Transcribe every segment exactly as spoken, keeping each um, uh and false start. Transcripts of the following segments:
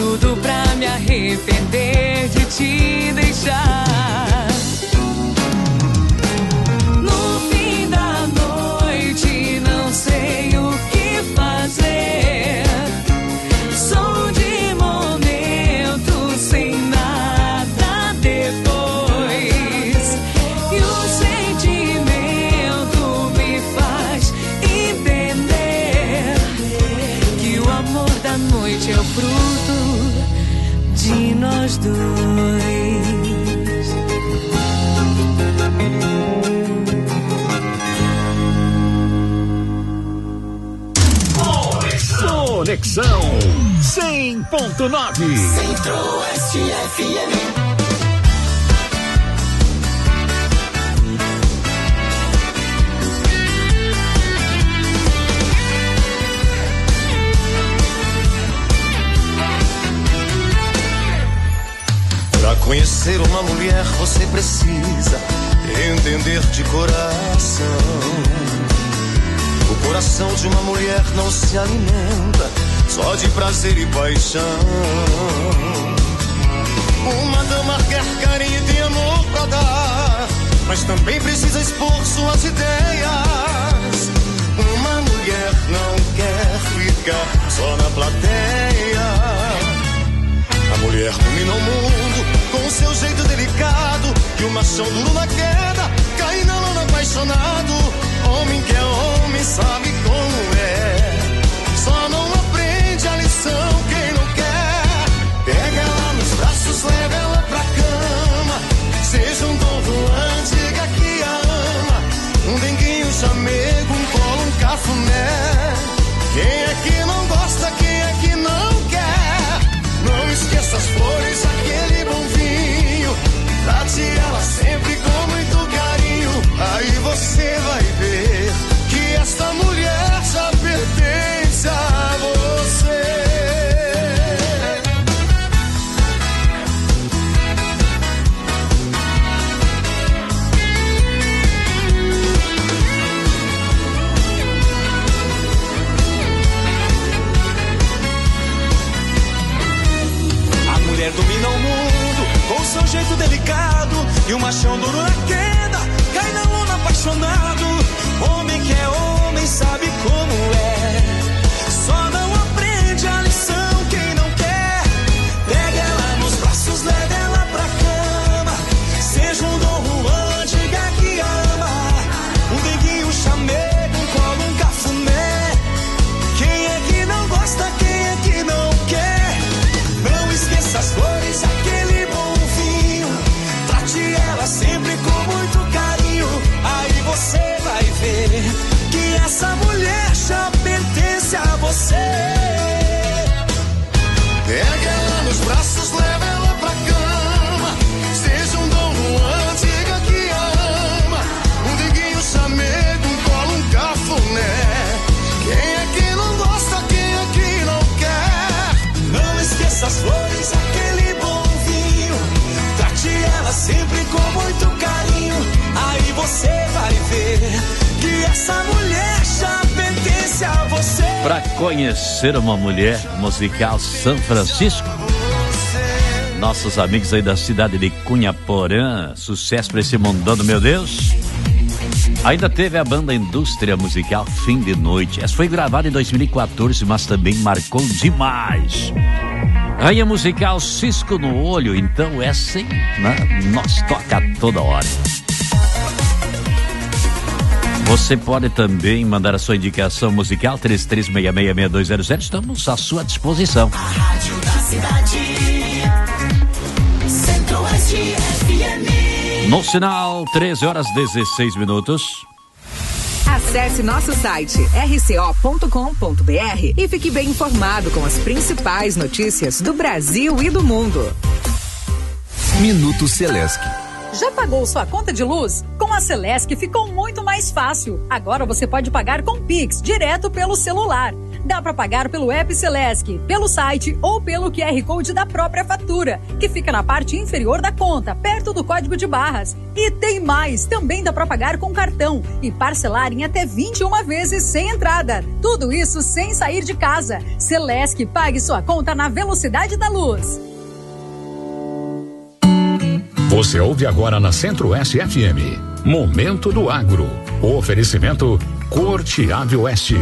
tudo pra me arrepender de te deixar. No fim da noite não sei o que fazer. Sou de momento sem nada depois. E o sentimento me faz entender que o amor da noite é o fruto de nós dois. Conexão cem ponto nove. Centro-Oeste F M. Pra conhecer uma mulher você precisa entender de coração. O coração de uma mulher não se alimenta só de prazer e paixão. Uma dama quer carinho e tem amor pra dar, mas também precisa expor suas ideias. Uma mulher não quer ficar só na plateia. A mulher domina o mundo com seu jeito delicado, e o machão duro na queda cai na lona apaixonado. Homem que é homem sabe como é, só não aprende a lição quem não quer. Pega ela nos braços, leva ela pra cama. Seja um Dom Juan, diga que a ama. Um denguinho, um chamego, um colo, um cafuné. Quem é que não gosta, quem é que não quer? Não esqueça as flores, aquele bom vinho. Trate ela sempre com muito carinho. Aí você vai ver que esta mulher já pertence a você. A mulher domina o mundo com seu jeito delicado, e o machão duro na queda cai na lona apaixonado. Homem que é homem sabe como é, só não aprende a lição quem não quer. Pega ela nos braços, leva ela pra cama. Seja um Dom Juan, diga que ama. Um denguinho, um chamego, um colo, um cafuné. Quem é que não gosta, quem é que não quer? Não esqueça as flores, aquele bom vinho. Trate ela sempre com muito carinho. Aí você vai ver que essa mulher já pertence a você. Pega ela nos braços, leva ela pra cama. Seja um Dom Juan, diga que a ama. Um denguinho, um chamego, um colo, um cafuné. Quem é que não gosta, quem é que não quer? Não esqueça as flores, aquele bom vinho. Trate ela sempre com muito carinho. Aí você vai ver que essa mulher já pertence a você. Pra conhecer uma mulher, musical São Francisco. Nossos amigos aí da cidade de Cunha Porã, sucesso pra esse mundão, meu Deus. Ainda teve a banda Indústria Musical Fim de Noite. Essa foi gravada em dois mil e quatorze, mas também marcou demais. Aí a musical Cisco no Olho, então essa, hein, né? Nós toca a toda hora. Você pode também mandar a sua indicação musical, três três seis seis, seis dois zero zero. Estamos à sua disposição. A Rádio da Cidade. Centro-Oeste F M. No sinal, treze horas e dezesseis minutos. Acesse nosso site r c o ponto com ponto b r e fique bem informado com as principais notícias do Brasil e do mundo. Minuto Celesc. Já pagou sua conta de luz? Com a Celesc ficou muito mais fácil. Agora você pode pagar com Pix, direto pelo celular. Dá para pagar pelo app Celesc, pelo site ou pelo Q R Code da própria fatura, que fica na parte inferior da conta, perto do código de barras. E tem mais, também dá para pagar com cartão e parcelar em até vinte e uma vezes sem entrada. Tudo isso sem sair de casa. Celesc, pague sua conta na velocidade da luz. Você ouve agora na Centro-Oeste F M. Momento do Agro. Oferecimento Corte Ave Oeste.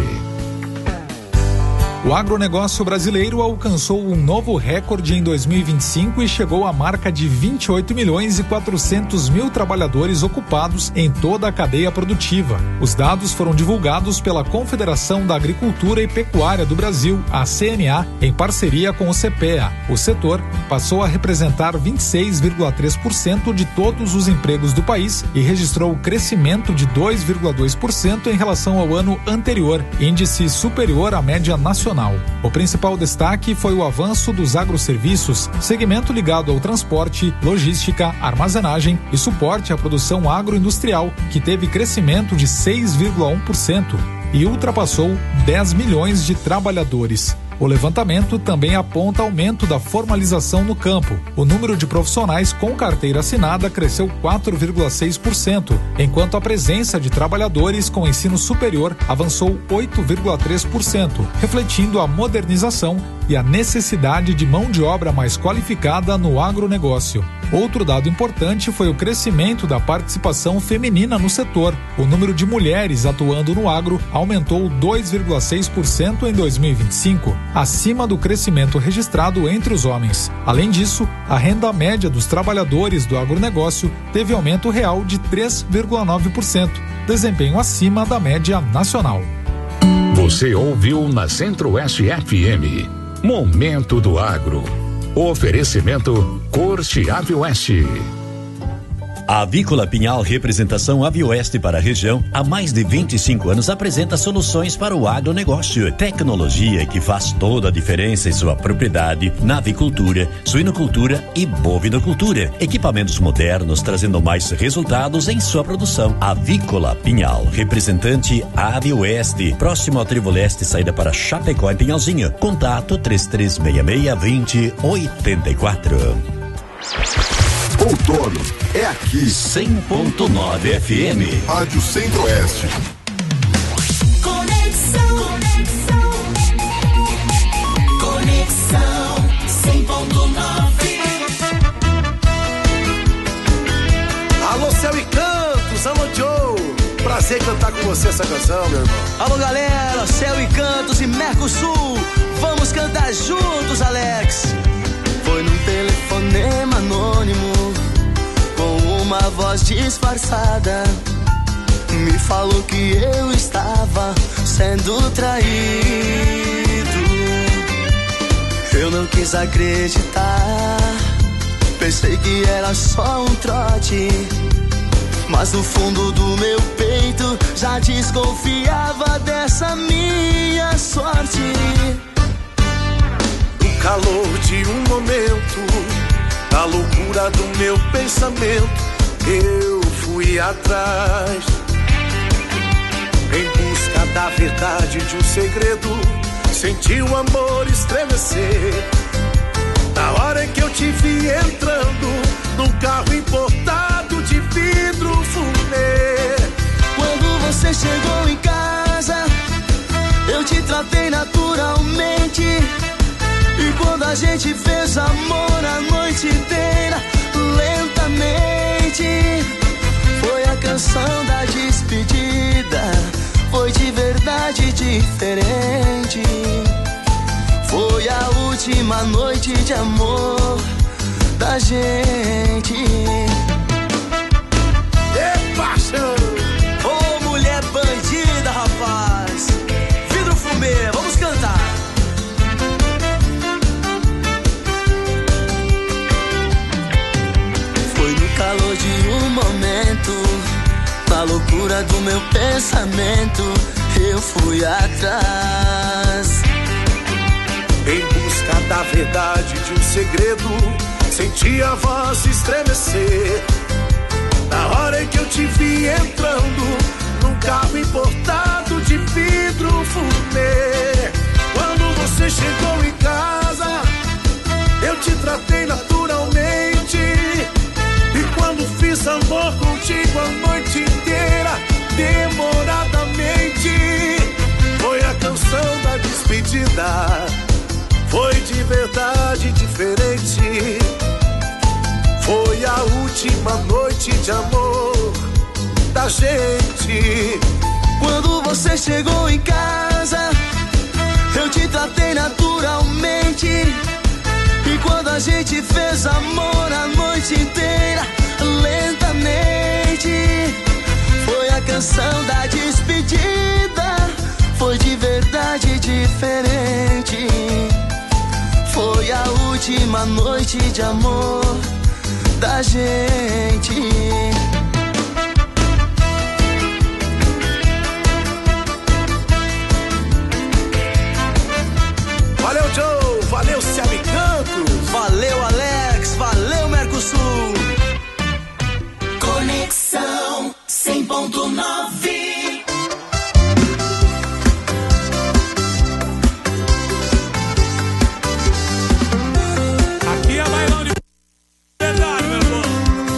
O agronegócio brasileiro alcançou um novo recorde em dois mil e vinte e cinco e chegou à marca de vinte e oito milhões e quatrocentos mil trabalhadores ocupados em toda a cadeia produtiva. Os dados foram divulgados pela Confederação da Agricultura e Pecuária do Brasil, a C N A, em parceria com o CEPEA. O setor passou a representar vinte e seis vírgula três por cento de todos os empregos do país e registrou crescimento de dois vírgula dois por cento em relação ao ano anterior, índice superior à média nacional. O principal destaque foi o avanço dos agroserviços, segmento ligado ao transporte, logística, armazenagem e suporte à produção agroindustrial, que teve crescimento de seis vírgula um por cento e ultrapassou dez milhões de trabalhadores. O levantamento também aponta aumento da formalização no campo. O número de profissionais com carteira assinada cresceu quatro vírgula seis por cento, enquanto a presença de trabalhadores com ensino superior avançou oito vírgula três por cento, refletindo a modernização e a necessidade de mão de obra mais qualificada no agronegócio. Outro dado importante foi o crescimento da participação feminina no setor. O número de mulheres atuando no agro aumentou dois vírgula seis por cento em dois mil e vinte e cinco, acima do crescimento registrado entre os homens. Além disso, a renda média dos trabalhadores do agronegócio teve aumento real de três vírgula nove por cento, desempenho acima da média nacional. Você ouviu na Centro-Oeste F M. Momento do Agro. Oferecimento Corte Ave Oeste. A Avícola Pinhal, representação Avioeste para a região, há mais de vinte e cinco anos apresenta soluções para o agronegócio. Tecnologia que faz toda a diferença em sua propriedade na avicultura, suinocultura e bovinocultura. Equipamentos modernos trazendo mais resultados em sua produção. Avícola Pinhal, representante Avioeste, próximo ao Trevo Leste, saída para Chapecó e Pinhalzinho. Contato três três seis seis, dois zero oito quatro. Outono é aqui. cem ponto nove F M. Rádio Centro-Oeste. Conexão, conexão, conexão cem ponto nove. Alô, Céu e Cantos, alô, Joe. Prazer cantar com você essa canção, meu irmão. Alô, galera, Céu e Cantos e Mercosul. Vamos cantar juntos, Alex. Foi num telefonema anônimo, com uma voz disfarçada, me falou que eu estava sendo traído. Eu não quis acreditar, pensei que era só um trote, mas no fundo do meu peito já desconfiava dessa minha sorte. No calor de um momento, na loucura do meu pensamento, eu fui atrás, em busca da verdade de um segredo. Senti o amor estremecer, na hora em que eu te vi entrando num carro importado de vidro fumê. Quando você chegou em casa, eu te tratei naturalmente, e quando a gente fez amor a noite inteira, lentamente, foi a canção da despedida, foi de verdade diferente. Foi a última noite de amor da gente. E paixão! Ô, mulher bandida, rapaz! Vidro fumê, vamos cantar! Calor de um momento, na loucura do meu pensamento, eu fui atrás, em busca da verdade de um segredo. Senti a voz estremecer, na hora em que eu te vi entrando num carro importado de vidro fumê. você chegou em casa, eu te tratei naturalmente. E quando fiz amor contigo a noite inteira, demoradamente, foi a canção da despedida. Foi de verdade diferente. Foi a última noite de amor da gente. Quando você chegou em casa, eu te tratei naturalmente. E quando a gente fez amor a noite inteira, lentamente, foi a canção da despedida. Foi de verdade diferente. Foi a última noite de amor da gente. Valeu, Joe! Valeu, Sérgio Cantos! Valeu, Alex! Valeu, Mercosul! Conexão cem ponto nove. Aqui é bailão de verdade, meu povo.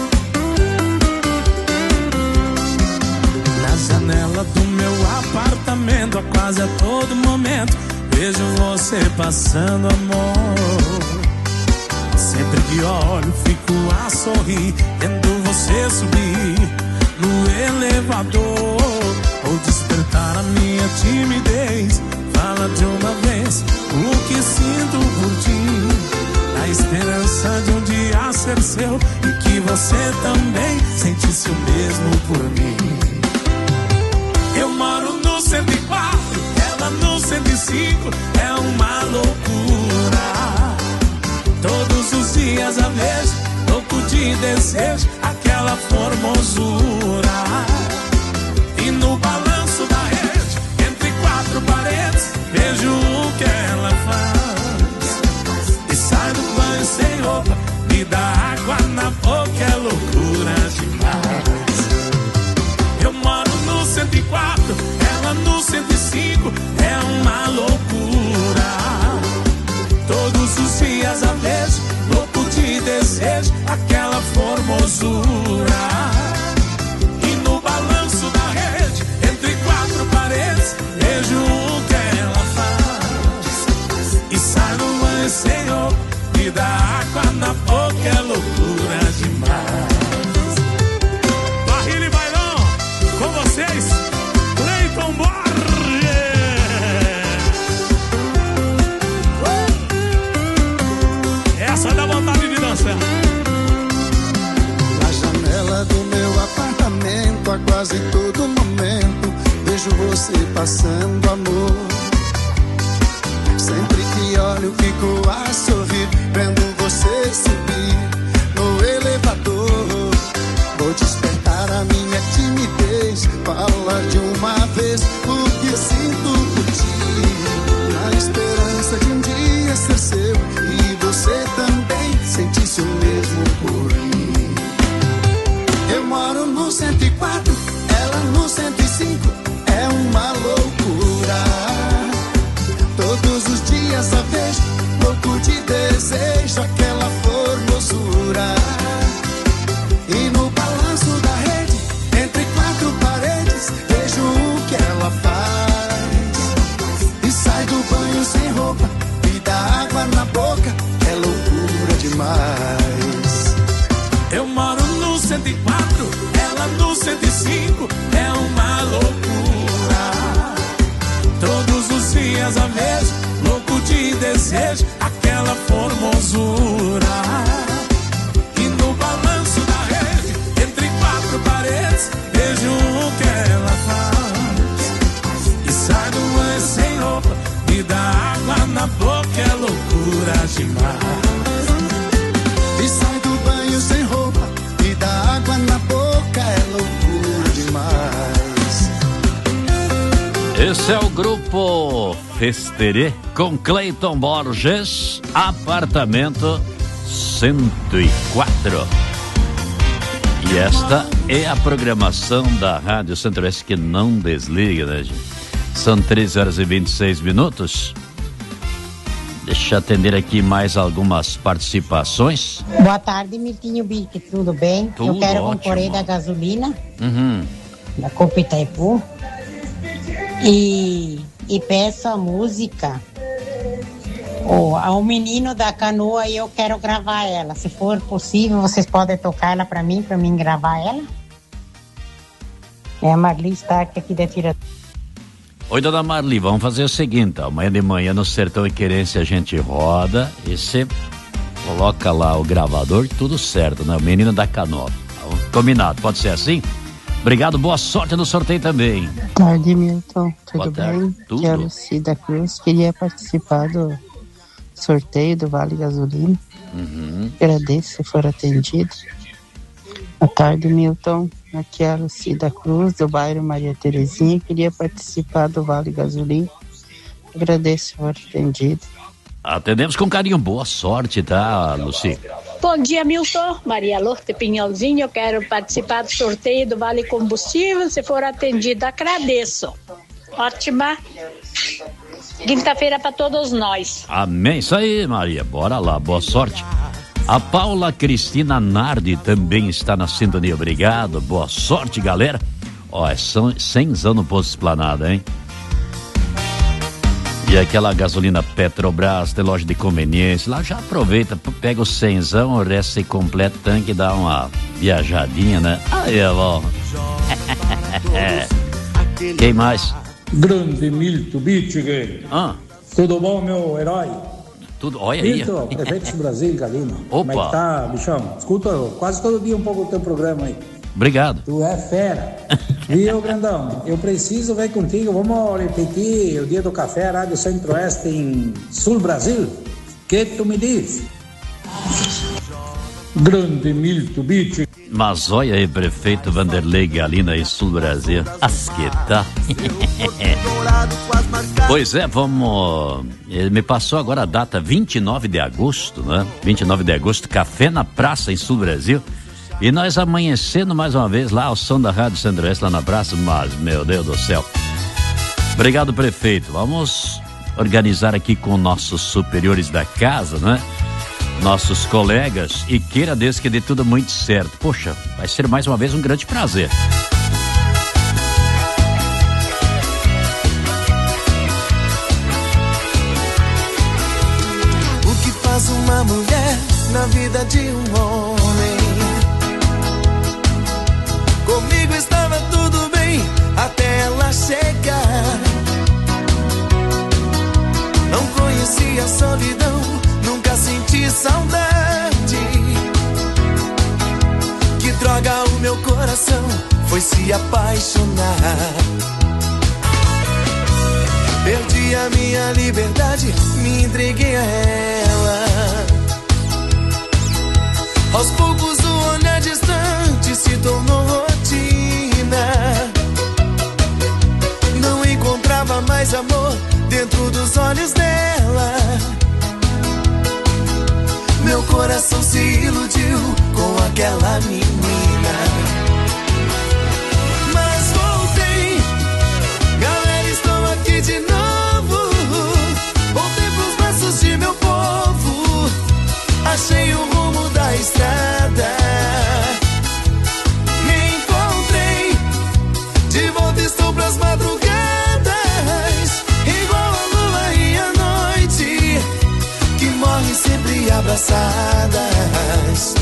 Na janela do meu apartamento, a quase a todo momento, vejo você passando, amor. Sempre que olho, fico a sorrir, vendo você subir no elevador. Ou despertar a minha timidez, fala de uma vez o que sinto por ti. Na esperança de um dia ser seu e que você também sentisse o mesmo por mim. Eu moro no cento e quatro, ela no cento e cinco, é uma loucura. Todos os dias a vejo, louco de desejo, aquela formosura. E no balanço da rede, entre quatro paredes, vejo o que ela faz. E sai do banho sem roupa, me dá água na boca, é loucura demais. Eu moro no cento e quatro, ela no cento e cinco, é uma loucura. Todos os dias a vejo, louco de desejo, aquela formosura. E no balanço da rede, entre quatro paredes, vejo o que ela faz. E sai no banho sem roupa, me dá água na boca, é loucura demais. Barrilha e bailão, com vocês, Cleiton Borges. Essa dá vontade de dançar. Na janela do meu apartamento, a quase todo momento, vejo você passando, amor. Sempre que olho, fico a sorrir, vendo você subir no elevador. Vou despertar a minha timidez, fala de uma vez o que sinto por ti. Na esperança de um dia ser seu e você também sentisse o mesmo por mim. Eu moro no cento e quatro, ela no cento e cinco, é uma loucura. Todos os dias a vejo, louco de desejo, aquela formosura. E no balanço da rede, entre quatro paredes, vejo o que ela faz. E sai do banho sem roupa, me dá água na boca, é loucura demais. Eu moro no cento e quatro, ela no cento e cinco, é uma loucura. Todos os dias a vejo, louco de desejo, aquela formosura. E no balanço da rede, entre quatro paredes, vejo o que ela faz. E sai do banho sem roupa, me dá água na boca, é loucura demais. E sai do banho sem roupa, me dá água na boca, é loucura demais. Esse é o grupo Festerê com Cleiton Borges, apartamento cento e quatro. E esta é a programação da Rádio Centro-Oeste que não desliga, né, gente? São treze horas e vinte e seis minutos. Deixa eu atender aqui mais algumas participações. Boa tarde, Mirtinho Bic, tudo bem? Tudo eu quero ótimo. concorrer da gasolina, Uhum. da Copa Itaipu. E, e peço a música. O, ao menino da canoa e eu quero gravar ela. Se for possível, vocês podem tocar ela pra mim, pra mim gravar ela? É a Marli Stark aqui da Tira. Oi, dona Marli, vamos fazer o seguinte, amanhã de manhã no Sertão e Querência a gente roda e você coloca lá o gravador, tudo certo, né? O menino da canoa. Combinado, pode ser assim? Obrigado, boa sorte no sorteio também. Boa tarde, Milton. Tudo Boa tarde. bem? Tudo. Aqui é a Lucida Cruz. Queria participar do sorteio do Vale Gasolina. Uhum. Agradeço se for atendido. Boa tarde, Milton. Aqui é a Lucida Cruz, do bairro Maria Terezinha. Queria participar do Vale Gasolina. Agradeço se for atendido. Atendemos com carinho, boa sorte, tá, Luci? Bom dia, Milton. Maria Lourdes Pinhalzinho, eu quero participar do sorteio do Vale Combustível. Se for atendida, agradeço. Ótima quinta-feira para todos nós. Amém, isso aí, Maria, bora lá, boa sorte. A Paula Cristina Nardi também está na sintonia, obrigado, boa sorte, galera. Ó, é cenzão no posto Esplanada, hein? E aquela gasolina Petrobras, tem loja de conveniência, lá já aproveita, pega o cenzão, o resto se completa o tanque e dá uma viajadinha, né? Aí, é bom. Quem mais? Grande Milton Bittiger. Ah. Tudo bom, meu herói? Tudo, olha aí. Milton, Prefeito do Brasil, Galina. Opa. Como é que tá, bichão? Escuta quase todo dia um pouco o teu programa aí. Obrigado. Tu é fera. Viu, grandão? Eu preciso ver contigo. Vamos repetir o dia do café, Rádio Centro-Oeste em Sul Brasil? Que tu me diz? Grande Milton Bittiger. Mas olha aí, prefeito Vanderlei Galina e Sul Brasil. Asqueta. Pois é, vamos. Ele me passou agora a data vinte e nove de agosto, né? vinte e nove de agosto, café na praça em Sul Brasil. E nós amanhecendo mais uma vez lá ao som da Rádio Centro-Oeste lá na praça, mas meu Deus do céu. Obrigado, prefeito. Vamos organizar aqui com nossos superiores da casa, né? Nossos colegas, e queira Deus que dê tudo muito certo. Poxa, vai ser mais uma vez um grande prazer. O que faz uma mulher na vida de um homem? Comigo estava tudo bem até ela chegar. Não conhecia a solidão, nunca senti saudade. Que droga, o meu coração foi se apaixonar. Perdi a minha liberdade, me entreguei a ela. Aos poucos o olhar distante se tornou rotina. Não encontrava mais amor dentro dos olhos dela. Meu coração se iludiu com aquela menina. Mas voltei, galera, estou aqui de novo. Voltei pros braços de meu povo. Achei o rumo da estrada. Me encontrei, de volta estou pras madrugadas. Igual a lua e a noite, que morrem sempre abraçadas.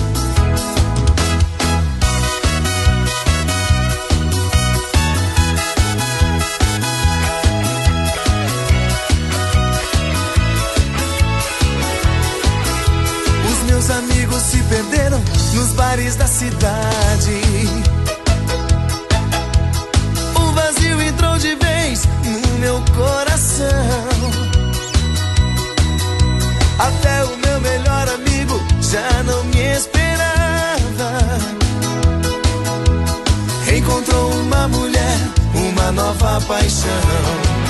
Os meus amigos se perderam nos bares da cidade. O vazio entrou de vez no meu coração. Até o meu melhor amigo já não me esperava. Encontrou uma mulher, uma nova paixão.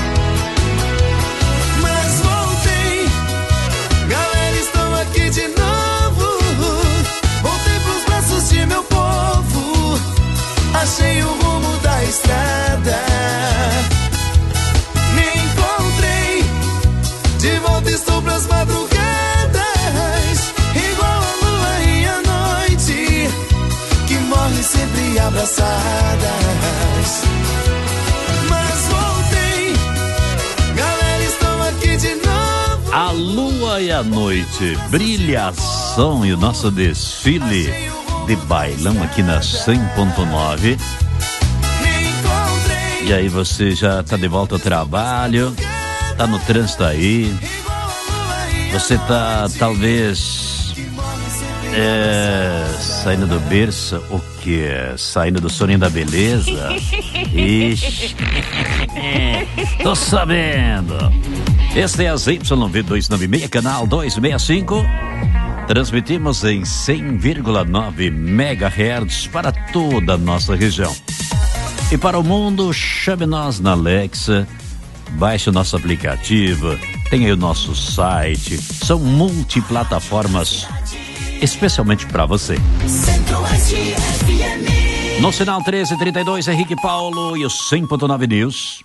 Mas voltei, galera, estou aqui de novo. Voltei pros braços de meu povo. Achei o rumo da estrada. Me encontrei, de volta estou pras madrugadas. meia-noite, brilhação e o nosso desfile de bailão aqui na cem ponto nove. E aí, você já tá de volta ao trabalho, tá no trânsito aí, você tá talvez é, saindo do berço, o que? Saindo do soninho da beleza? Ixi, tô sabendo. Este é a Z Y V duzentos e noventa e seis, canal duzentos e sessenta e cinco. Transmitimos em cem vírgula nove megahertz para toda a nossa região. E para o mundo, chame-nós na Alexa, baixe o nosso aplicativo, tem aí o nosso site, são multiplataformas especialmente para você. No sinal treze e trinta e dois, Henrique Paulo e o cem ponto nove News.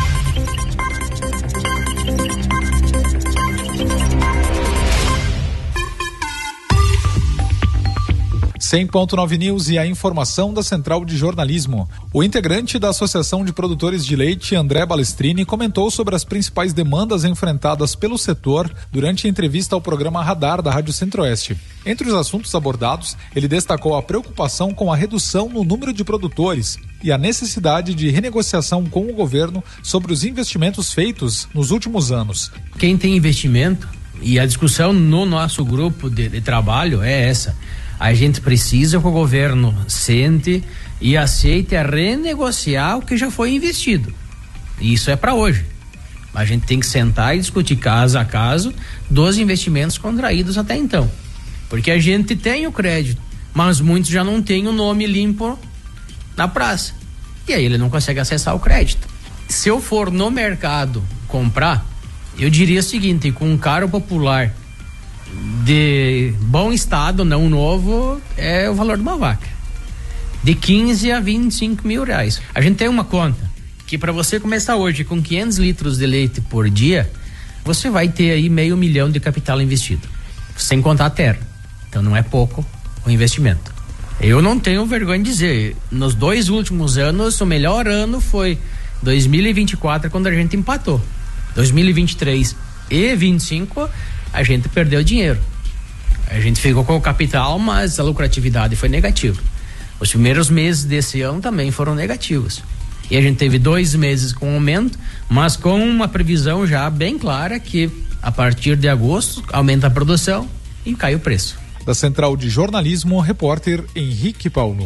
cem ponto nove News e a informação da Central de Jornalismo. O integrante da Associação de Produtores de Leite, André Balestrini, comentou sobre as principais demandas enfrentadas pelo setor durante a entrevista ao programa Radar da Rádio Centro-Oeste. Entre os assuntos abordados, ele destacou a preocupação com a redução no número de produtores e a necessidade de renegociação com o governo sobre os investimentos feitos nos últimos anos. Quem tem investimento, e a discussão no nosso grupo de, de trabalho é essa: a gente precisa que o governo sente e aceite a renegociar o que já foi investido. Isso é para hoje. A gente tem que sentar e discutir caso a caso dos investimentos contraídos até então. Porque a gente tem o crédito, mas muitos já não têm o nome limpo na praça. E aí ele não consegue acessar o crédito. Se eu for no mercado comprar, eu diria o seguinte: com um carro popular de bom estado, não novo, é o valor de uma vaca de quinze a vinte e cinco mil reais. A gente tem uma conta que para você começar hoje com quinhentos litros de leite por dia, você vai ter aí meio milhão de capital investido, sem contar a terra. Então não é pouco o investimento. Eu não tenho vergonha de dizer, nos dois últimos anos o melhor ano foi dois mil e vinte e quatro, quando a gente empatou. dois mil e vinte e três e vinte e cinco a gente perdeu dinheiro. A gente ficou com o capital, mas a lucratividade foi negativa. Os primeiros meses desse ano também foram negativos. E a gente teve dois meses com aumento, mas com uma previsão já bem clara que a partir de agosto aumenta a produção e cai o preço. Da Central de Jornalismo, repórter Henrique Paulo.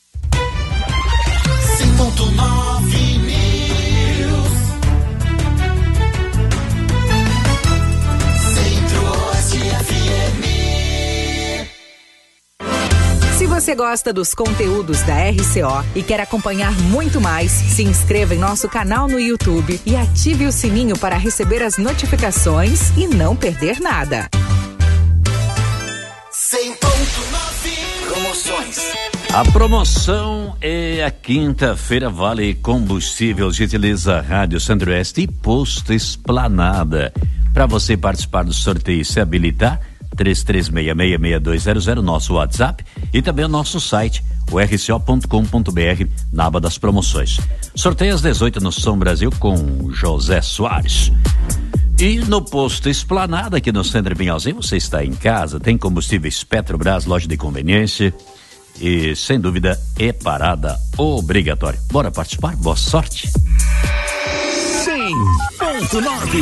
cem ponto nove Se você gosta dos conteúdos da R C O e quer acompanhar muito mais, se inscreva em nosso canal no YouTube e ative o sininho para receber as notificações e não perder nada. cem ponto nove Promoções. A promoção é a quinta-feira Vale Combustível, gentileza Rádio Centro-Oeste e Posto Esplanada. Para você participar do sorteio e se habilitar, três três seis seis, seis dois zero zero, nosso WhatsApp e também o nosso site, o r c o ponto com ponto b r, na aba das promoções. Sorteio às dezoito no São Brasil com José Soares. E no Posto Esplanada, aqui no Centro de Pinhalzinho, você está em casa, tem combustíveis Petrobras, loja de conveniência e, sem dúvida, é parada obrigatória. Bora participar? Boa sorte! cem ponto nove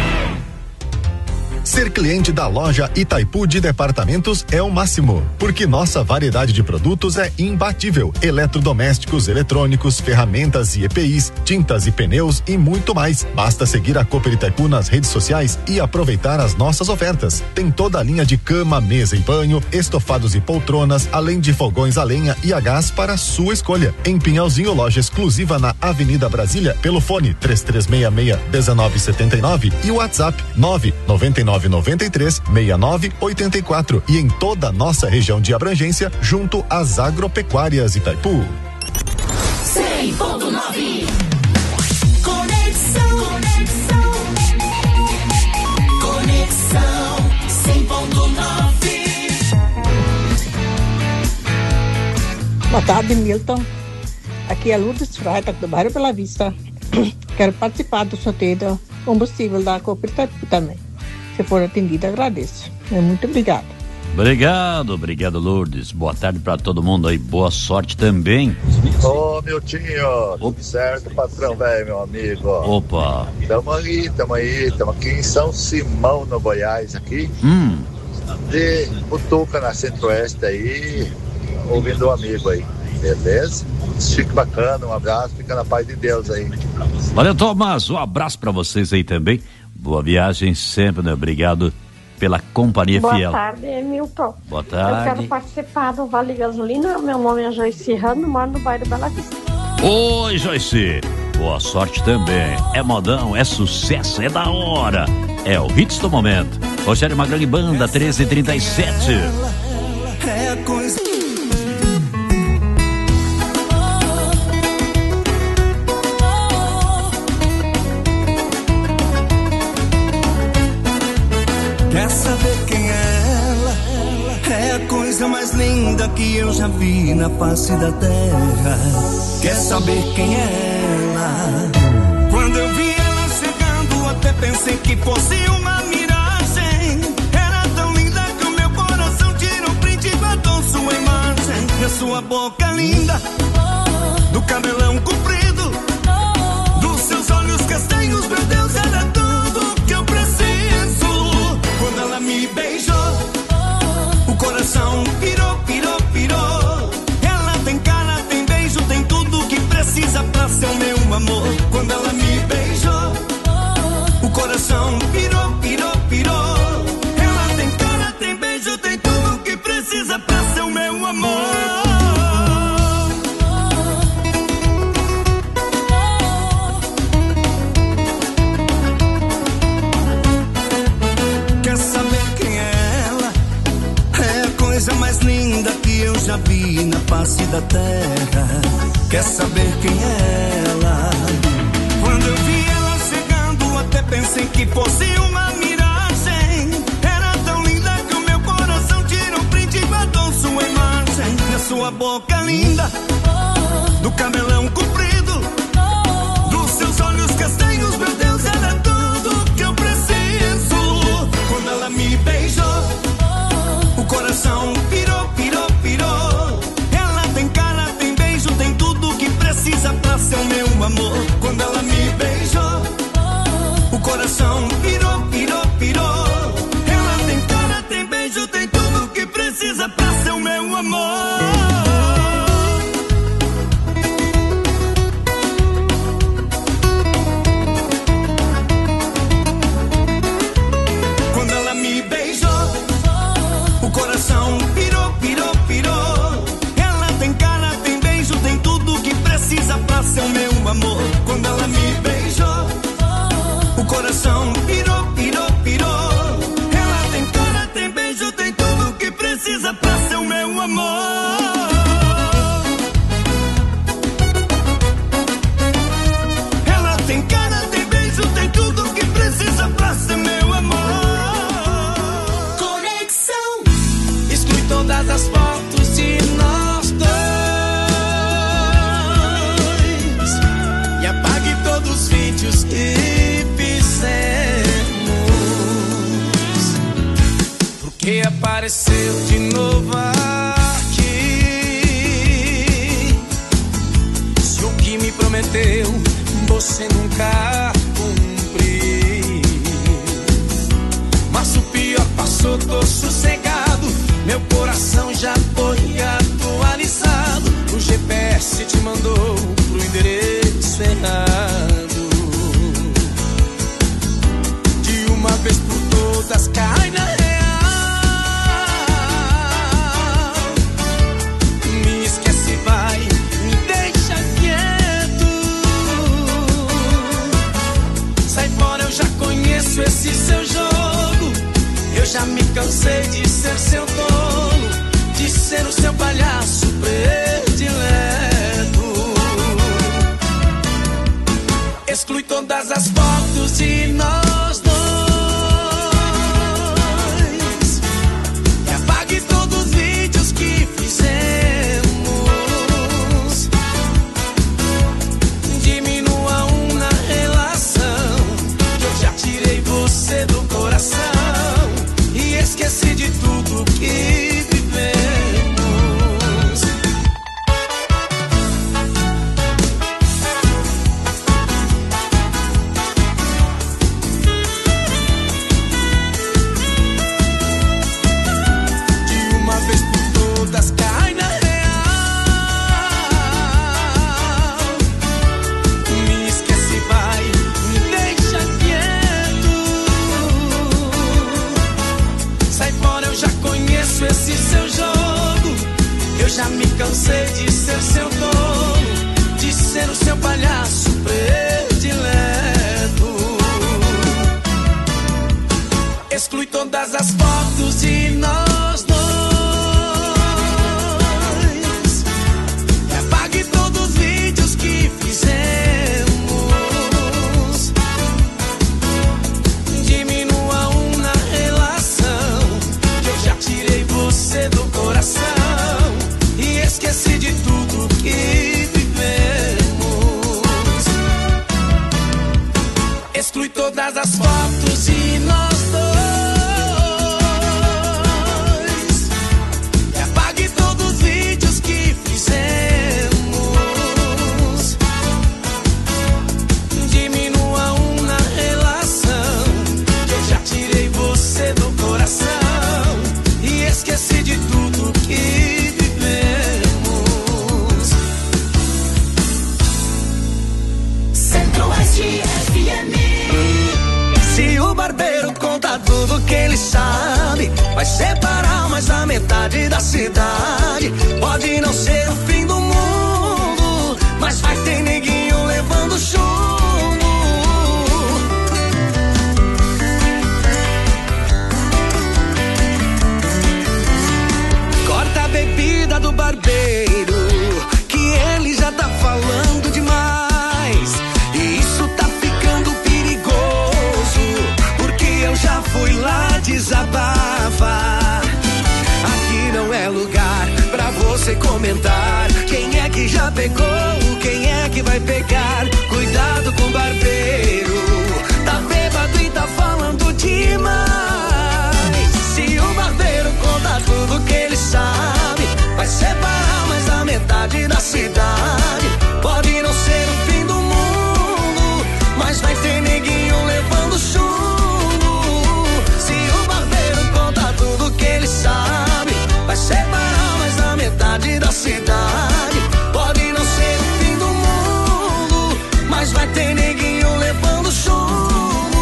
Ser cliente da loja Itaipu de Departamentos é o máximo, porque nossa variedade de produtos é imbatível. Eletrodomésticos, eletrônicos, ferramentas e E P Is, tintas e pneus e muito mais. Basta seguir a Cooper Itaipu nas redes sociais e aproveitar as nossas ofertas. Tem toda a linha de cama, mesa e banho, estofados e poltronas, além de fogões a lenha e a gás para sua escolha. Em Pinhalzinho, loja exclusiva na Avenida Brasília, pelo fone três três seis seis, um nove sete nove e o WhatsApp nove nove nove nove três seis nove oito quatro e em toda a nossa região de abrangência, junto às agropecuárias Itaipu. cem ponto nove Conexão, conexão, conexão cem ponto nove. Boa tarde, Milton. Aqui é Lourdes Freitag, do bairro Bela Vista. Quero participar do sorteio do combustível da Cooper Itaipu também. Se for atendida, agradeço. Muito obrigada. Obrigado, obrigado, Lourdes. Boa tarde pra todo mundo aí, boa sorte também. Ô, Miltinho, tudo certo, patrão, velho, meu amigo. Opa. Tamo aí, tamo aí, tamo aqui em São Simão, no Goiás, aqui. Hum. De Butuca, na Centro-Oeste aí, ouvindo um amigo aí, beleza? Fique bacana, um abraço, fica na paz de Deus aí. Valeu, Thomas, um abraço pra vocês aí também. Boa viagem sempre, né? Obrigado pela companhia Boa fiel. Boa tarde, Milton. Boa tarde. Eu quero participar do Vale Gasolina. Meu nome é Joyce Rano, moro no bairro Bela Vista. Oi, Joyce. Boa sorte também. É modão, é sucesso, é da hora. É o hits do momento. Rogério Magrão e Banda, treze e trinta e sete. É a coisa. Quer saber quem é ela? É a coisa mais linda que eu já vi na face da terra. Quer saber quem é ela? Quando eu vi ela chegando, até pensei que fosse uma miragem. Era tão linda que o meu coração tirou print e guardou sua imagem. E a sua boca linda, do cabelão comprido, dos seus olhos castanhos, meu Deus, era tudo que eu preciso. Quando ela me beijou, o coração pirou, pirou, pirou. Ela tem cara, tem beijo, tem tudo que precisa pra ser o meu amor. Quando ela me beijou, o coração pirou, pirou, pirou. Ela tem cara, tem beijo, tem tudo que precisa pra ser o meu amor. Coisa mais linda que eu já vi na face da terra. Quer saber quem é ela? Quando eu vi ela chegando, até pensei que fosse uma miragem. Era tão linda que o meu coração tirou print e guardou sua imagem. Na sua boca linda, do cabelão comprido, dos seus olhos castanhos, meu Deus, era tudo que eu preciso. Quando ela me beijou, o coração pirou, pirou, pirou. Ela tem cara, tem beijo, tem tudo que precisa pra ser o meu amor. Quando ela me beijou, o coração pirou, pirou, pirou. Ela tem cara, tem beijo, tem tudo que precisa pra ser o meu amor. Quando ela me beijou, o coração pirou, pirou, pirou. Ela tem cara, tem beijo, tem tudo que precisa pra ser o meu amor. Quando ela me beijou, o coração pirou, pirou, pirou. Ela tem cara, tem beijo, tem tudo que precisa pra ser o meu amor. Ela tem cara, tem beijo, tem tudo que precisa pra ser meu amor. Todas as fotos de nós dois e apague todos os vídeos que fizemos, porque apareceu de novo aqui. Se o que me prometeu você nunca cumpriu, mas o pior passou, tô sossegado. Meu coração já foi atualizado. O G P S te mandou pro endereço errado. De uma vez por todas cai na real. Me esquece, vai, me deixa quieto. Sai fora, eu já conheço esse seu jogo. Eu já me cansei de ser conheço esse seu jogo. Eu já me cansei de ser seu dono, de ser o seu palhaço predileto. Exclui todas as fotos de nós dois. E apague todos os vídeos que fizemos. Diminua um na relação, que eu já tirei você do coração e esqueci de tudo que vivemos. Exclui todas as fotos de nós dois. E apague todos os vídeos que fizemos. Diminua um na relação, que eu já tirei você do coração e esqueci de tudo que vivemos. Centro-Oeste F M. Se o barbeiro conta tudo que ele sabe, vai separar mais da metade da cidade. Pode não ser o fim do mundo, mas vai ter neguinho levando chumbo. Corta a bebida do barbeiro, que ele já tá falando demais. E isso tá ficando perigoso, porque eu já fui lá desabafar. Aqui não é lugar pra você comentar quem é que já pegou, quem é que vai pegar. Cuidado com o barbeiro, tá bêbado e tá falando demais. Se o barbeiro conta tudo que ele sabe, vai separar mais da metade da cidade. Pode não ser o fim do mundo, mas vai ter neguinho levando chumbo. Se o barbeiro conta tudo que ele sabe, vai separar mais da metade da cidade. Pode não ser o fim do mundo, mas vai ter neguinho levando chumbo.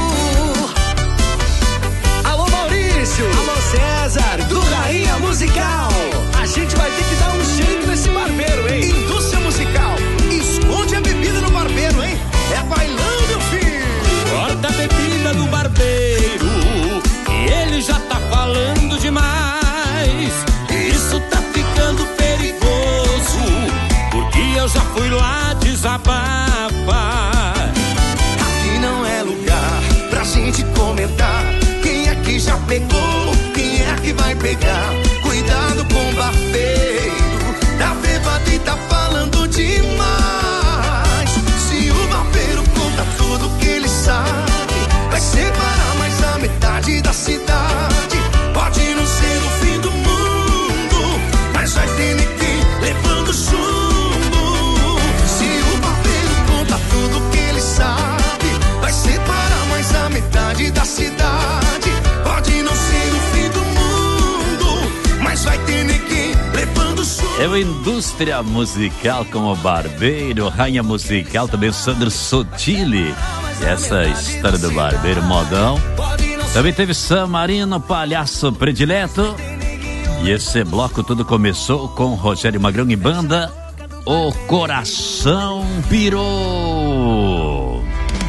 Alô Maurício, alô César, do Rainha Musical. A gente vai ter que dar um jeito nesse barbeiro, hein? Indústria Musical, esconde a bebida no barbeiro, hein? É bailando, filho. Corta a bebida do barbeiro, e ele já tá falando demais. Isso tá ficando perigoso, porque eu já fui lá desabafar. Aqui não é lugar pra gente comentar quem é que já pegou, quem é que vai pegar. Cuidado com o barbeiro, tá bêbado e tá falando demais. Se o barbeiro conta tudo que ele sabe, vai separar mais da metade da cidade. Pode não ser o fim do mundo, mas vai ter ninguém levando chumbo. Se o barbeiro conta tudo que ele sabe, vai separar mais da metade da cidade. Pode não ser o fim do mundo, mas vai ter ninguém levando chumbo. É a Indústria Musical com o barbeiro, Rainha Musical, também Sandro Sotile. E essa história do barbeiro modão. Também teve San Marino, palhaço predileto. E esse bloco tudo começou com Rogério Magrão e banda O Coração Pirou.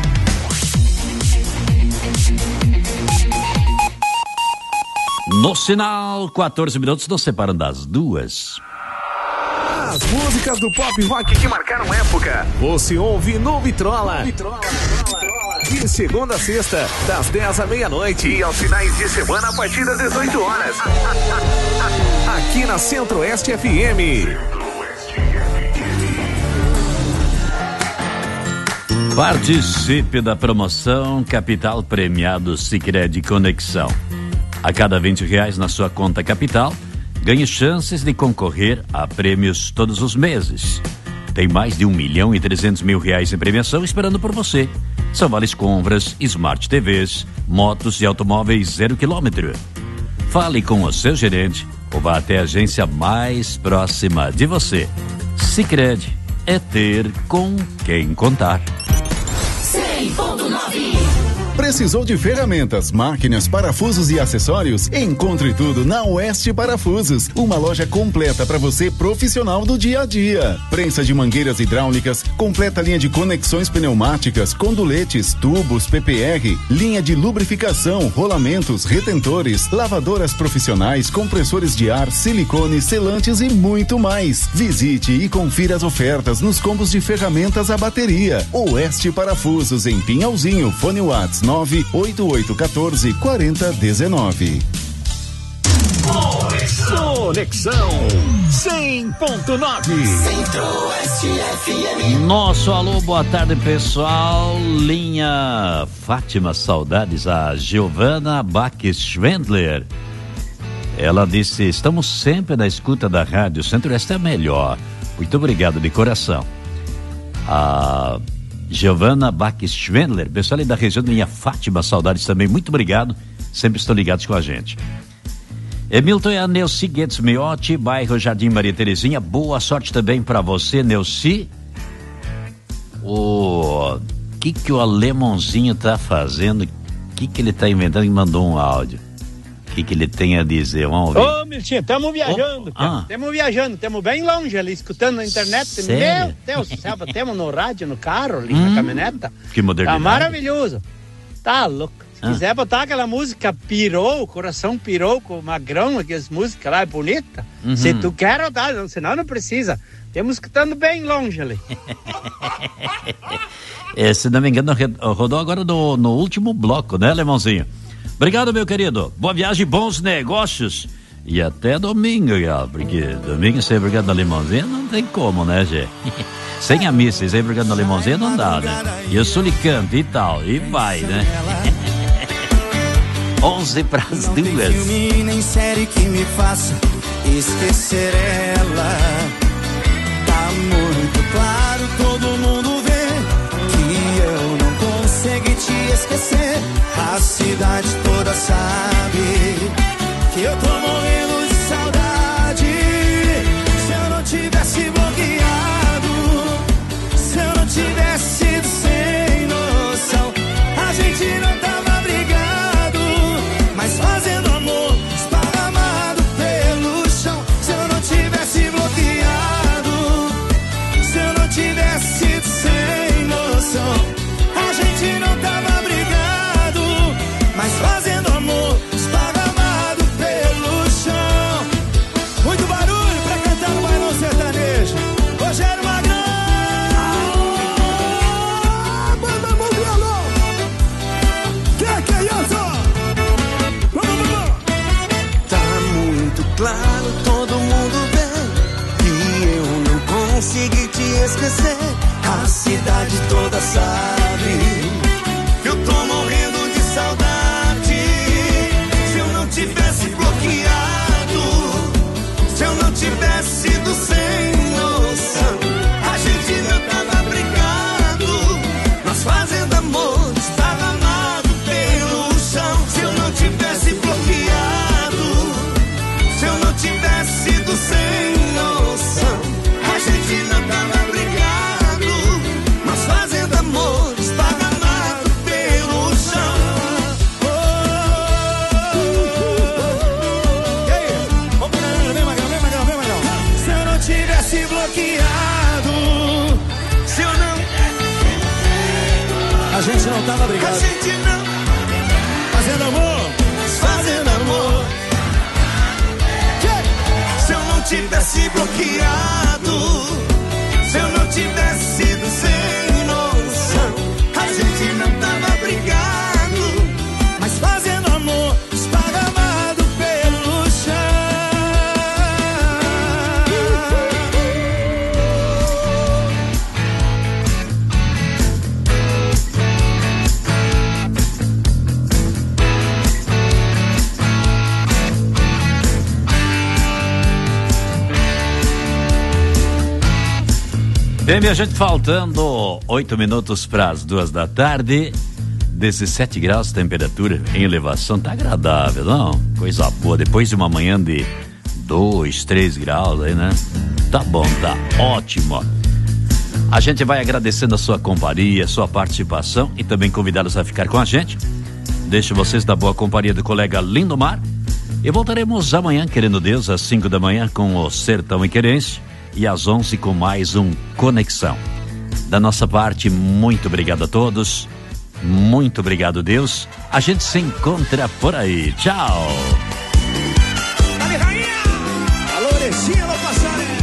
No sinal, quatorze minutos, nos separam das duas. As músicas do pop rock que marcaram época, você ouve no Vitrola. Vitrola. De segunda a sexta, das dez à meia-noite. E aos finais de semana, a partir das dezoito horas. Aqui na Centro-Oeste F M. Participe da promoção Capital Premiado Sicredi Conexão. A cada vinte reais na sua conta Capital, ganhe chances de concorrer a prêmios todos os meses. Tem mais de um milhão e trezentos mil reais em premiação esperando por você. São vales compras, Smart T Vs, motos e automóveis zero quilômetro. Fale com o seu gerente ou vá até a agência mais próxima de você. Sicredi é ter com quem contar. cem ponto nove Precisou de ferramentas, máquinas, parafusos e acessórios? Encontre tudo na Oeste Parafusos, uma loja completa para você profissional do dia a dia. Prensa de mangueiras hidráulicas, completa linha de conexões pneumáticas, conduletes, tubos, P P R, linha de lubrificação, rolamentos, retentores, lavadoras profissionais, compressores de ar, silicone, selantes e muito mais. Visite e confira as ofertas nos combos de ferramentas a bateria. Oeste Parafusos em Pinhalzinho, fone WhatsApp nove oito oito um quatro quatro zero um nove. Conexão cem ponto nove. Centro-Oeste F M. Nosso alô, boa tarde, pessoal. Linha Fátima, saudades a Giovana Bach-Schwendler. Ela disse: estamos sempre na escuta da rádio Centro-Oeste é melhor. Muito obrigado de coração. A Giovana Bach-Schwendler, pessoal ali da região da Linha Fátima, saudades também, muito obrigado, sempre estão ligados com a gente. Emilton e a Neuci Guedes Miotti, bairro Jardim Maria Terezinha, boa sorte também para você, Neuci. O que que o alemãozinho tá fazendo? O que que ele tá inventando? E mandou um áudio. O que que ele tem a dizer? Vamos ver. Ô, Miltinho, estamos viajando, estamos ah. viajando, estamos bem longe ali, escutando na internet. Sério? Meu Deus do céu, temos no rádio, no carro, ali hum, na caminhoneta. Que modernidade. Tá maravilhoso. Tá louco. Se ah. quiser botar aquela música Pirou, o coração pirou com o Magrão, aquelas músicas lá, é bonita. Uhum. Se tu quer rodar, senão não precisa. Temos escutando bem longe ali. É, se não me engano, rodou agora no, no último bloco, né, Alemãozinho? Obrigado, meu querido. Boa viagem, bons negócios. E até domingo, porque domingo sem brigada na Limãozinha não tem como, né, Gê? Sem a missa, sem brigada na Limãozinha não dá, né? E o Sulicante e tal, e vai, né? onze para as duas. Não tem filme nem série que me faça esquecer ela. Tá muito claro, todo mundo vê que eu não consegui te esquecer. A cidade toda sabe que eu tô morrendo de saudade. Se eu não tivesse bloqueado, se eu não tivesse sido sem noção, a gente não tava brigado, mas fazendo amor esparramado pelo chão. Se eu não tivesse bloqueado, se eu não tivesse sido sem noção, a gente não tava brigado, mas fazendo amor esparramado pelo chão. Muito barulho pra cantar no bailão sertanejo. Rogério Magrão, banda mundial. Que que é isso? Vamos, vamos. Tá muito claro, todo mundo vê que eu não consegui te esquecer. A cidade toda sabe que eu tô morrendo de saudade. Se eu não tivesse bloqueado, se eu não tivesse sido sem noção, a gente não tava brigado, nós fazendo amor esparramado pelo chão. Se eu não tivesse bloqueado, se eu não tivesse sido sem noção, a gente não tava brigado, nós fazendo amor esparramado pelo chão. Oh, e aí? Vamos lá, vem Magrão, vem Magrão, vem Magrão. Se eu não tivesse bloqueado, se eu não... A gente não tava brigado. A gente não... Fazendo amor, fazendo amor. Se eu não tivesse bloqueado, se eu não tivesse sido sem noção, a gente não tava brigado, mas fazendo amor esparramado pelo chão. Bem, minha gente, faltando oito minutos para as duas da tarde, dezessete graus de temperatura em elevação, tá agradável, não? Coisa boa, depois de uma manhã de dois, três graus aí, né? Tá bom, tá ótimo. A gente vai agradecendo a sua companhia, a sua participação e também convidá-los a ficar com a gente. Deixo vocês na boa companhia do colega Lindomar. E voltaremos amanhã, querendo Deus, às cinco da manhã com o Sertão e Querência e às onze com mais um Conexão. Da nossa parte, muito obrigado a todos. Muito obrigado, Deus. A gente se encontra por aí. Tchau. Dale, rainha! Alô, Orecinha, vou passar, né?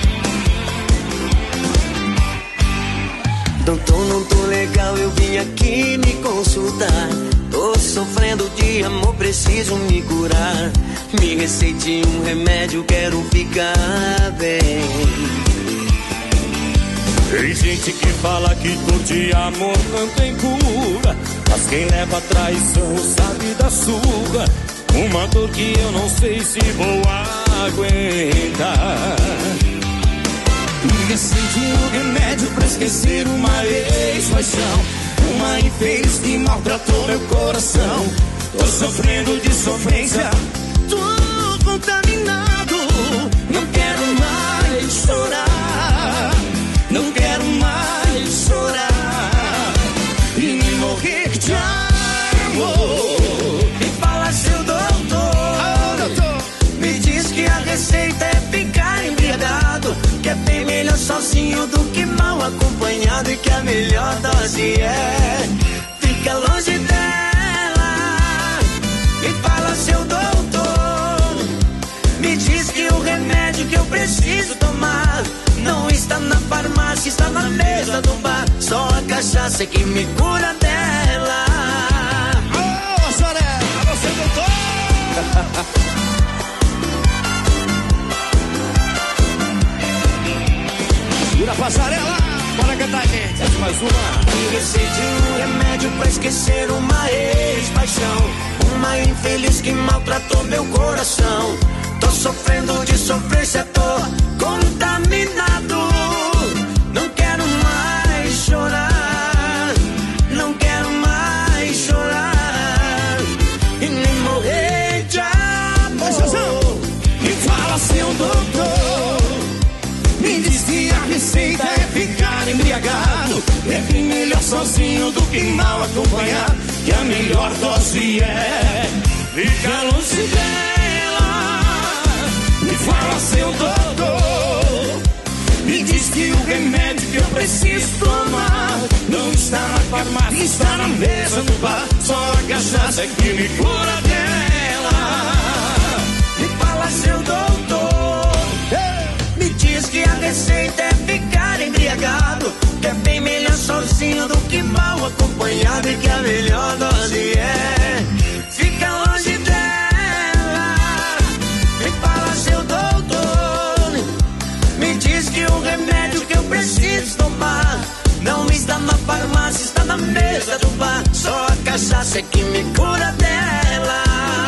Doutor, não tô legal, eu vim aqui me consultar. Tô sofrendo de amor, preciso me curar. Me receite um remédio, quero ficar bem. Tem gente que fala que dor de amor não tem cura, mas quem leva traição sabe da sua. Uma dor que eu não sei se vou aguentar. Me receite um remédio pra esquecer uma ex-paixão, uma infeliz que maltratou meu coração. Tô sofrendo de sofrência, tô contaminado. Não quero mais chorar, não quero mais chorar e nem morrer que te amo. Me fala, seu doutor, oh, doutor, me diz que a receita é ficar embriagado, que é bem melhor sozinho do que mal acompanhado, e que a melhor dose é fica longe dela. Me fala, seu doutor, me diz que o remédio que eu preciso tomar não está na farmácia, está na mesa do bar. Só a cachaça é que me cura dela. Ô, oh, Soré, você, doutor! Segura a passarela, bora cantar, gente. Mais uma. Me receite um remédio pra esquecer uma ex-paixão, uma infeliz que maltratou meu coração. Tô sofrendo de sofrência, tô contaminado. Não quero mais chorar, não quero mais chorar e nem morrer de amor. Me fala, seu doutor, me diz que a receita é ficar embriagado, é bem melhor sozinho do que mal acompanhado, que a melhor dose é ficar longe dela. Me fala, seu doutor, me diz que o remédio que eu preciso tomar não está na farmácia, está na mesa do bar. Só a cachaça é que me cura dela. Me fala, seu doutor, me diz que a receita é ficar embriagado, que é bem melhor sozinho do que mal acompanhado, e que a melhor dose é fica longe dela. Me fala, seu doutor, me diz que o remédio que eu preciso tomar não está na farmácia, está na mesa do bar. Só a cachaça é que me cura dela.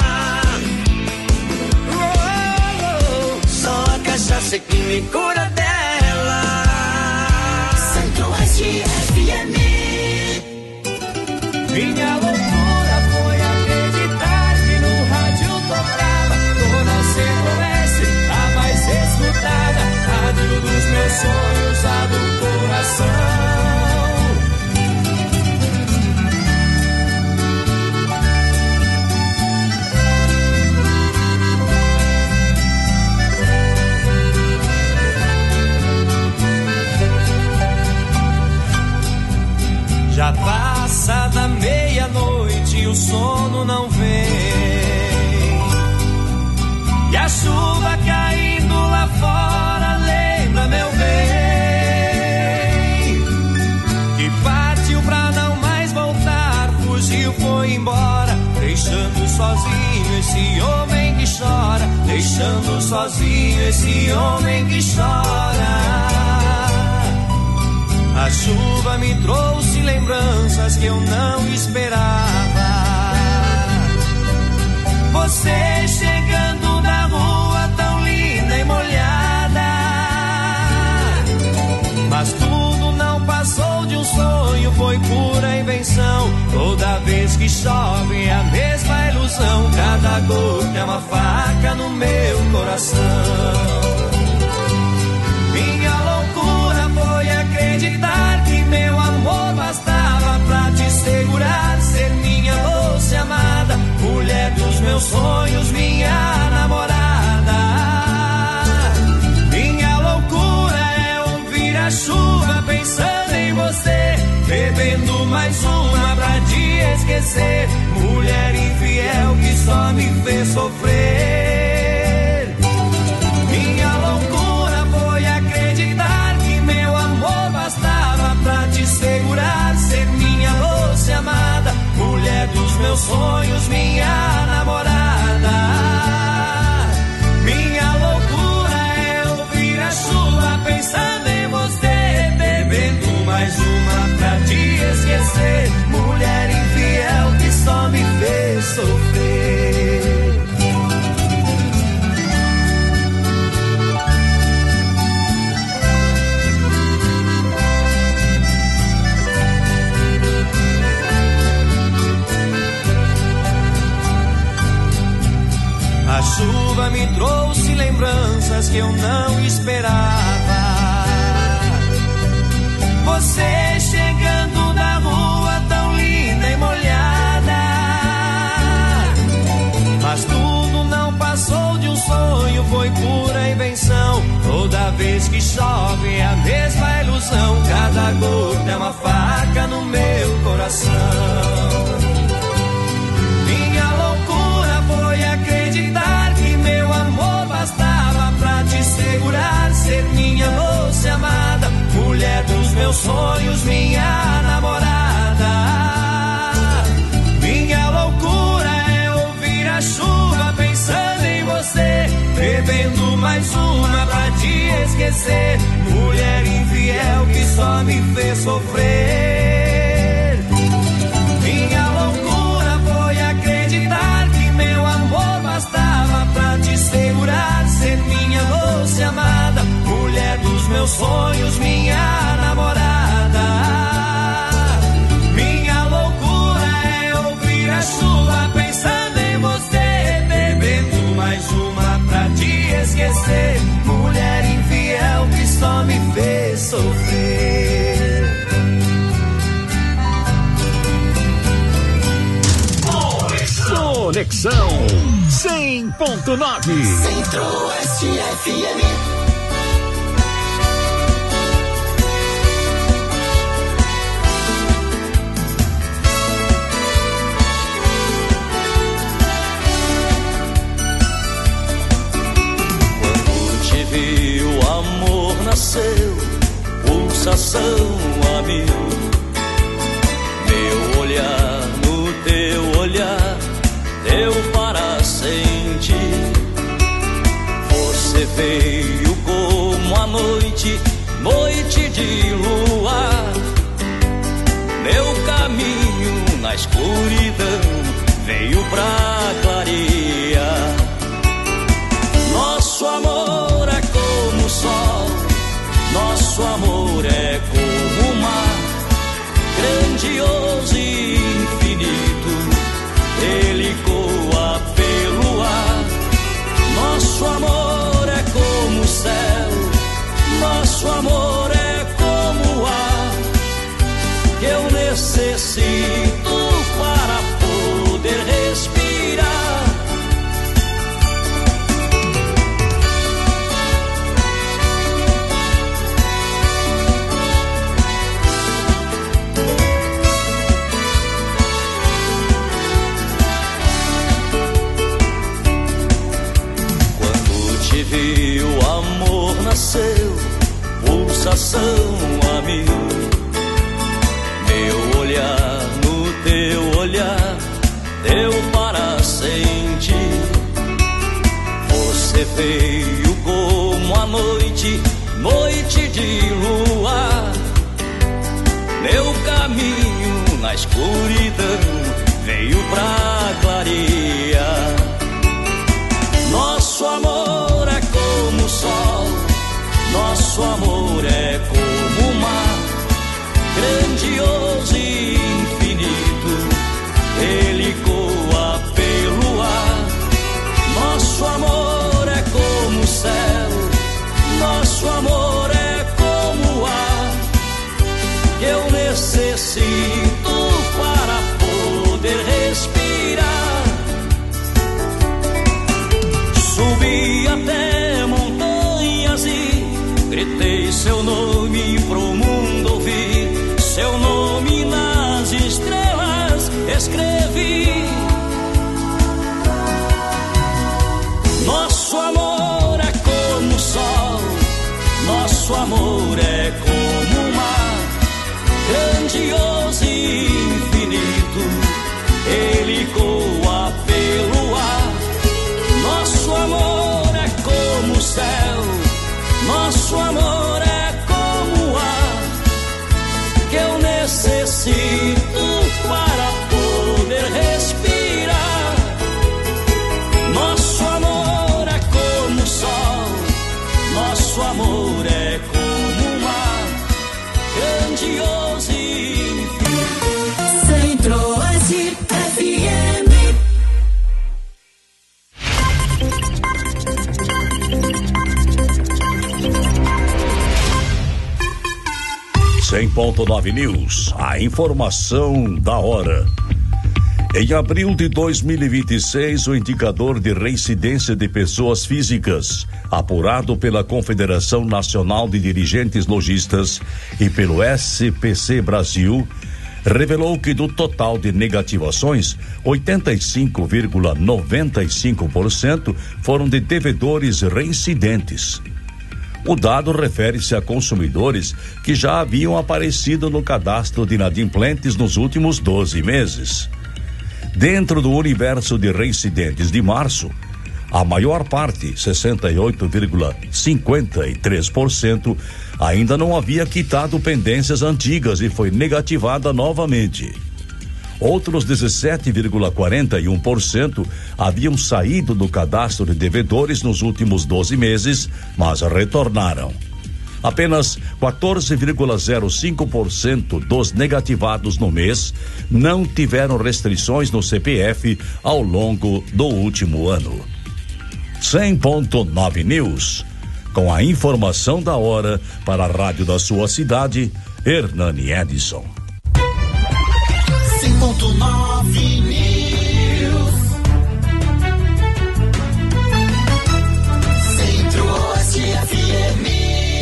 Só a cachaça é que me cura dela. Centro-Oeste F M. Minha loucura foi acreditar que no rádio tocava toda Centro-Oeste, a mais escutada, rádio dos meus sonhos, a do coração. Já passa da meia-noite e o sono não vem, e a chuva caindo lá fora lembra meu bem, que partiu pra não mais voltar, fugiu, foi embora, deixando sozinho esse homem que chora, deixando sozinho esse homem que chora. A chuva me trouxe lembranças que eu não esperava. Você chegando na rua tão linda e molhada, mas tudo não passou de um sonho, foi pura invenção. Toda vez que chove é a mesma ilusão, cada gota é uma faca no meu coração. Minha loucura foi acreditar meus sonhos, minha namorada. Minha loucura é ouvir a chuva pensando em você, bebendo mais uma pra te esquecer. Mulher infiel que só me fez sofrer. Minha loucura foi acreditar que meu amor bastava pra te segurar, ser minha doce amada, mulher dos meus sonhos, minha namorada. Minha loucura é ouvir a chuva pensando em você, bebendo mais uma pra te esquecer. Mulher infiel que só me fez sofrer. A chuva me trouxe lembranças que eu não esperava. Você chegando da rua tão linda e molhada. Mas tudo não passou de um sonho, foi pura invenção. Toda vez que chove é a mesma ilusão. Cada gota é uma faca no meu coração. Minha loucura foi acreditar que meu amor bastava pra te segurar, ser minha doce amada, mulher dos meus sonhos, minha namorada. Minha loucura é ouvir a chuva pensando em você, bebendo mais uma pra te esquecer. Mulher infiel que só me fez sofrer. Minha loucura foi acreditar que meu amor bastava pra te segurar, ser minha doce amada, mulher dos meus sonhos, minha namorada. Minha loucura é ouvir a chuva pensando em você, bebendo mais uma pra te esquecer. Mulher infiel que só me fez sofrer. Conexão cem ponto nove. Centro-Oeste F M. Quando te vi o amor nasceu, pulsação a mil. Meu olhar no teu olhar deu para sentir. Você veio como a noite, noite de luar. Meu caminho na escuridão veio pra clarear. Nosso amor é como o sol, nosso amor é como o mar, grandioso e infinito, ele coa pelo ar. Nosso amor é como o céu, nosso amor é como o ar, que eu necessito para poder respirar. Vi o amor nasceu, pulsação a mil. Meu olhar no teu olhar deu para sentir. Você veio como a noite, noite de luar. Meu caminho na escuridão veio pra clarear. Nosso amor é como o sol, nosso amor é como o mar, grandioso e infinito, ele coa pelo ar. Nosso amor é como o céu, nosso amor é como o ar, que eu necessito para poder respirar. ele coa pelo ar. Nosso amor é como o céu, nosso amor é como o ar que eu necessito para poder respirar. Nosso amor é como o sol, nosso amor é como o mar, grandioso e infinito. Centro-Oeste F M. cem ponto nove News, a informação da hora. Em abril de dois mil e vinte e seis, o indicador de reincidência de pessoas físicas, apurado pela Confederação Nacional de Dirigentes Logistas e pelo S P C Brasil, revelou que do total de negativações, oitenta e cinco vírgula noventa e cinco por cento foram de devedores reincidentes. O dado refere-se a consumidores que já haviam aparecido no cadastro de inadimplentes nos últimos doze meses. Dentro do universo de reincidentes de março, a maior parte, sessenta e oito vírgula cinquenta e três por cento, ainda não havia quitado pendências antigas e foi negativada novamente. Outros dezessete vírgula quarenta e um por cento haviam saído do cadastro de devedores nos últimos doze meses, mas retornaram. Apenas quatorze vírgula zero cinco por cento dos negativados no mês não tiveram restrições no C P F ao longo do último ano. cem ponto nove News, com a informação da hora para a rádio da sua cidade, Hernani Edson. cem ponto nove News. Centro-Oeste F M.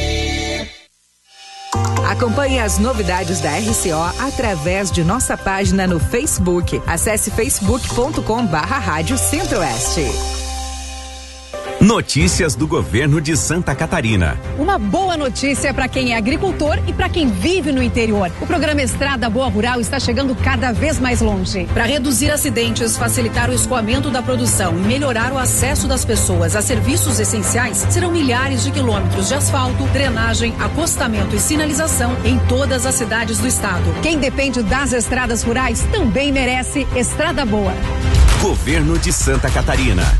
Acompanhe as novidades da R C O através de nossa página no Facebook. Acesse facebook ponto com barra rádio Centro-Oeste. Notícias do governo de Santa Catarina. Uma boa notícia para quem é agricultor e para quem vive no interior. O programa Estrada Boa Rural está chegando cada vez mais longe. Para reduzir acidentes, facilitar o escoamento da produção e melhorar o acesso das pessoas a serviços essenciais, serão milhares de quilômetros de asfalto, drenagem, acostamento e sinalização em todas as cidades do estado. Quem depende das estradas rurais também merece Estrada Boa. Governo de Santa Catarina.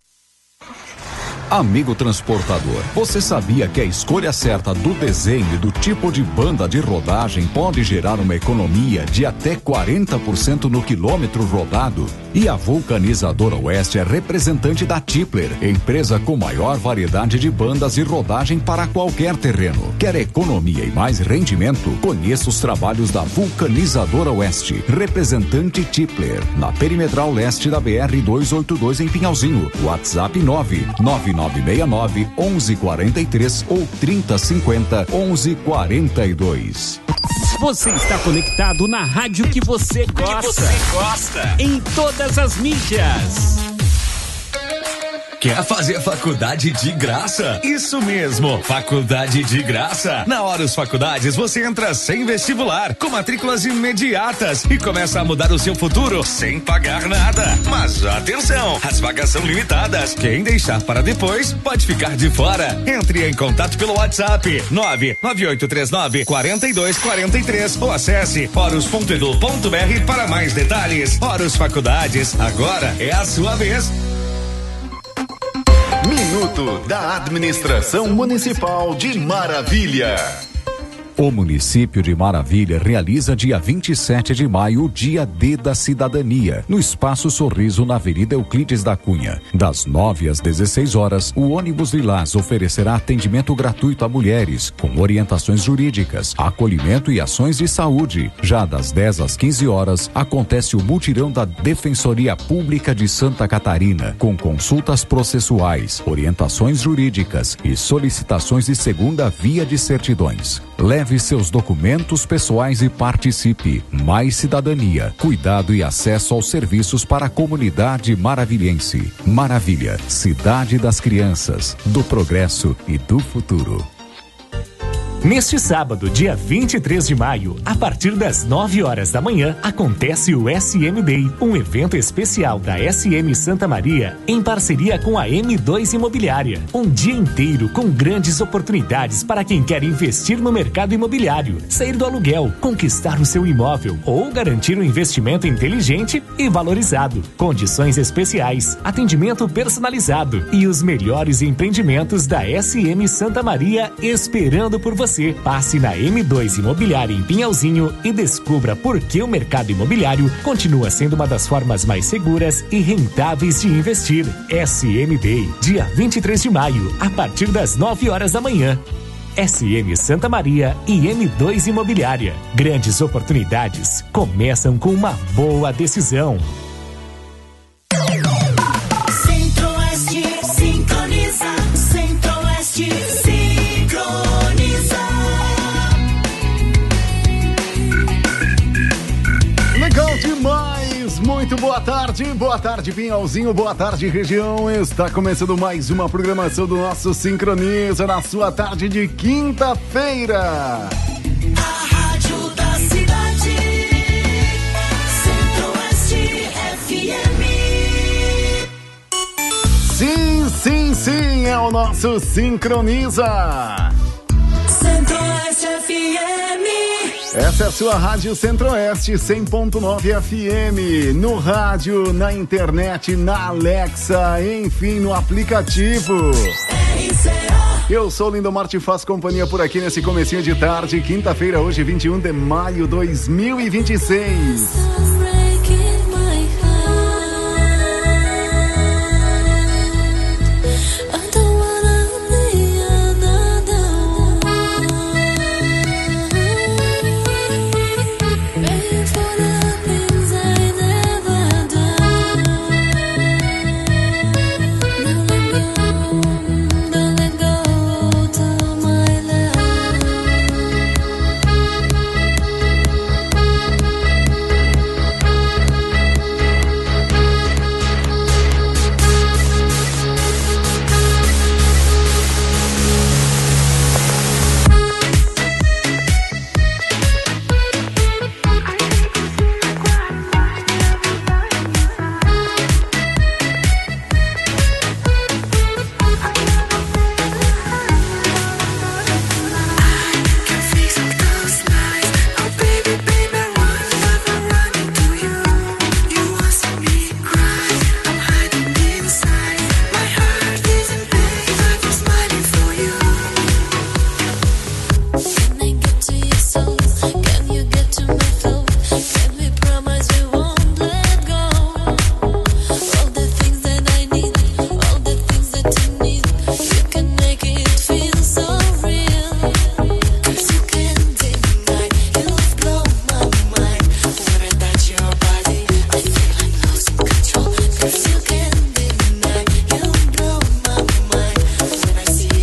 Amigo transportador, você sabia que a escolha certa do desenho e do tipo de banda de rodagem pode gerar uma economia de até quarenta por cento no quilômetro rodado? E a Vulcanizadora Oeste é representante da Tipler, empresa com maior variedade de bandas e rodagem para qualquer terreno. Quer economia e mais rendimento? Conheça os trabalhos da Vulcanizadora Oeste, representante Tipler, na perimetral leste da B R duzentos e oitenta e dois em Pinhalzinho. WhatsApp nove nove nove seis nove um um quatro três ou trinta cinquenta onze quarenta e dois. Você está conectado na rádio que você gosta. Que você gosta. Em todas as mídias. Quer fazer faculdade de graça? Isso mesmo, faculdade de graça. Na Horus Faculdades você entra sem vestibular, com matrículas imediatas e começa a mudar o seu futuro sem pagar nada. Mas atenção, as vagas são limitadas. Quem deixar para depois pode ficar de fora. Entre em contato pelo WhatsApp nove nove oito três nove quatro dois quatro três ou acesse horus ponto edu ponto br para mais detalhes. Horus Faculdades, agora é a sua vez. Minuto da Administração Municipal de Maravilha. O município de Maravilha realiza dia vinte e sete de maio o Dia D da Cidadania, no Espaço Sorriso, na Avenida Euclides da Cunha. Das nove às dezesseis horas, o ônibus Lilás oferecerá atendimento gratuito a mulheres, com orientações jurídicas, acolhimento e ações de saúde. Já das dez às quinze horas, acontece o mutirão da Defensoria Pública de Santa Catarina, com consultas processuais, orientações jurídicas e solicitações de segunda via de certidões. Leve seus documentos pessoais e participe. Mais cidadania, cuidado e acesso aos serviços para a comunidade maravilhense. Maravilha, cidade das crianças, do progresso e do futuro. Neste sábado, dia vinte e três de maio, a partir das nove horas da manhã, acontece o S M Day, um evento especial da S M Santa Maria em parceria com a M dois Imobiliária. Um dia inteiro com grandes oportunidades para quem quer investir no mercado imobiliário, sair do aluguel, conquistar o seu imóvel ou garantir um investimento inteligente e valorizado. Condições especiais, atendimento personalizado e os melhores empreendimentos da S M Santa Maria esperando por você. Passe na M dois Imobiliária em Pinhalzinho e descubra por que o mercado imobiliário continua sendo uma das formas mais seguras e rentáveis de investir. S M Day, dia vinte e três de maio, a partir das nove horas da manhã. S M Santa Maria e M dois Imobiliária. Grandes oportunidades começam com uma boa decisão. Centro-Oeste sincroniza, Centro-Oeste sincroniza. Legal demais! Muito boa tarde, boa tarde Pinhalzinho, boa tarde região. Está começando mais uma programação do nosso Sincroniza na sua tarde de quinta-feira. A rádio da cidade, Centro-Oeste F M. Sim, sim, sim, é o nosso Sincroniza. Centro-Oeste F M. Essa é a sua Rádio Centro-Oeste cem ponto nove F M, no rádio, na internet, na Alexa, enfim, no aplicativo. Eu sou o Lindomar, te faço companhia por aqui nesse comecinho de tarde, quinta-feira, hoje vinte e um de maio de dois mil e vinte e seis.